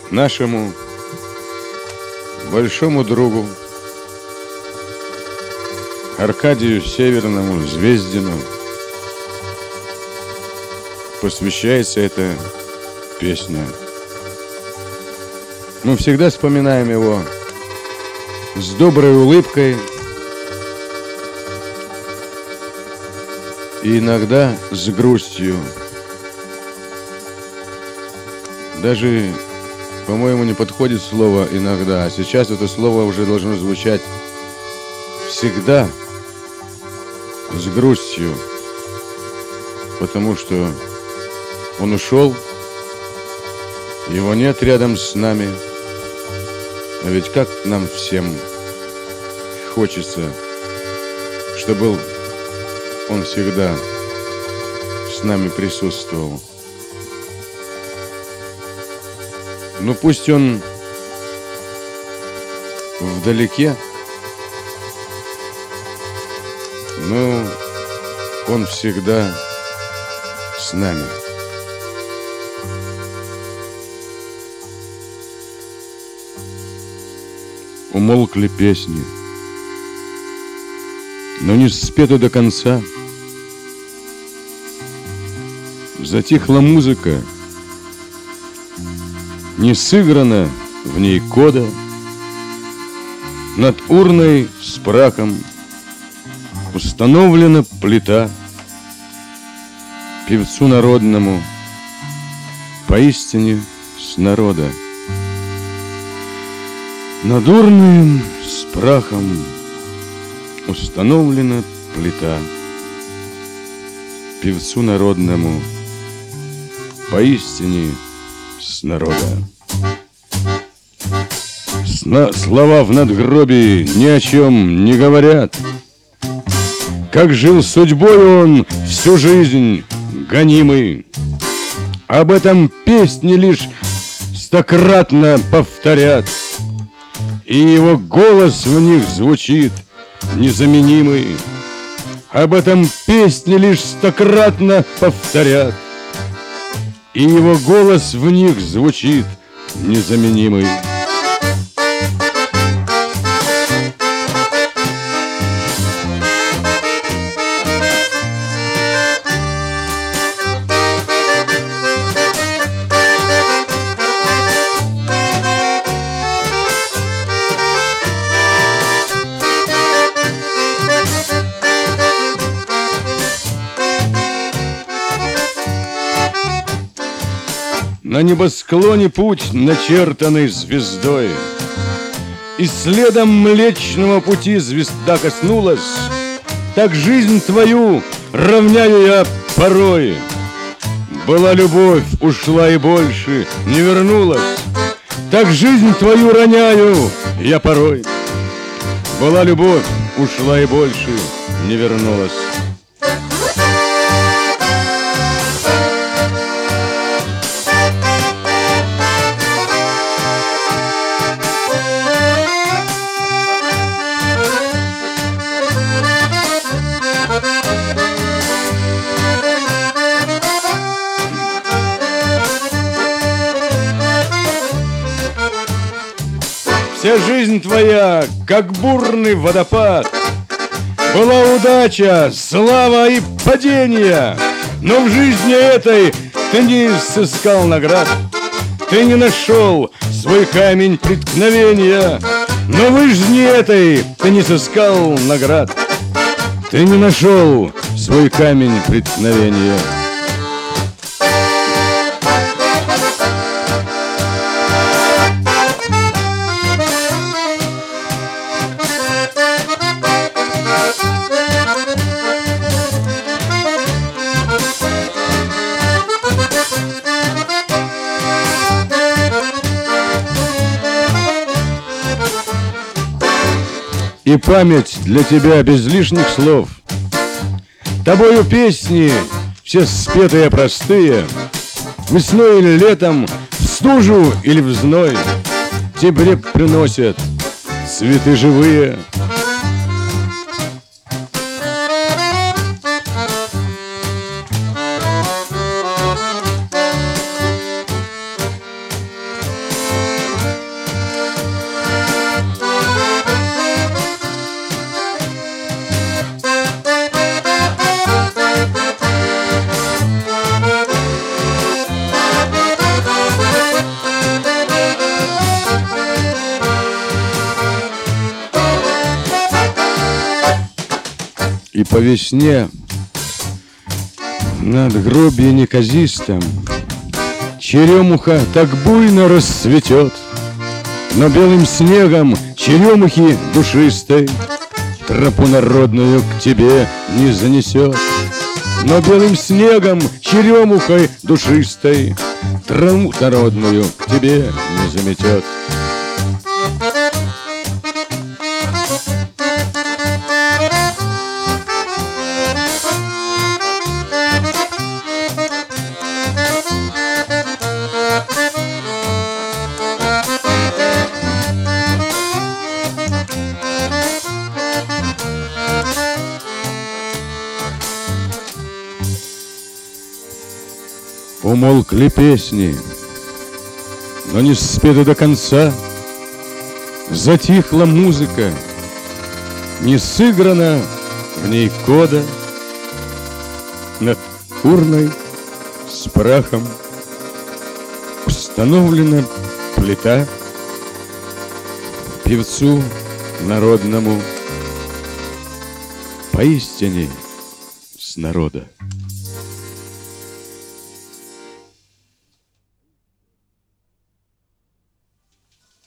нашему большому другу Аркадию Северному Звездину посвящается эта песня. Мы всегда вспоминаем его с доброй улыбкой и иногда с грустью. Даже, по-моему, не подходит слово «иногда», а сейчас это слово уже должно звучать всегда с грустью, потому что он ушел, его нет рядом с нами. А ведь как нам всем хочется, чтобы он всегда с нами присутствовал. Ну пусть он вдалеке, но он всегда с нами. Умолкли песни, но не спеты до конца. Затихла музыка, не сыграна в ней кода. Над урной с прахом установлена плита. Певцу народному поистине с народа. Над урной с прахом установлена плита. Певцу народному поистине с народа. Слова в надгробии ни о чем не говорят. Как жил судьбой он всю жизнь гонимый. Об этом песни лишь стократно повторят, и его голос в них звучит незаменимый. Об этом песни лишь стократно повторят, и его голос в них звучит незаменимый. На небосклоне путь, начертанный звездой, и следом Млечного Пути звезда коснулась. Так жизнь твою равняю я порой. Была любовь, ушла и больше не вернулась. Так жизнь твою роняю я порой. Была любовь, ушла и больше не вернулась. Вся жизнь твоя, как бурный водопад. Была удача, слава и падение, но в жизни этой ты не сыскал наград. Ты не нашел свой камень преткновения, но в жизни этой ты не сыскал наград. Ты не нашел свой камень преткновения. И память для тебя без лишних слов. Тобою песни все спетые простые, весной или летом, в стужу или в зной, тебе приносят цветы живые. И по весне над гробье неказистым черемуха так буйно расцветет, но белым снегом черемухи душистой тропу народную к тебе не занесет. Но белым снегом черемухой душистой траву народную к тебе не заметет. Умолкли песни, но не спеты до конца. Затихла музыка, не сыграна в ней кода. Над урной с прахом установлена плита. Певцу народному поистине с народа.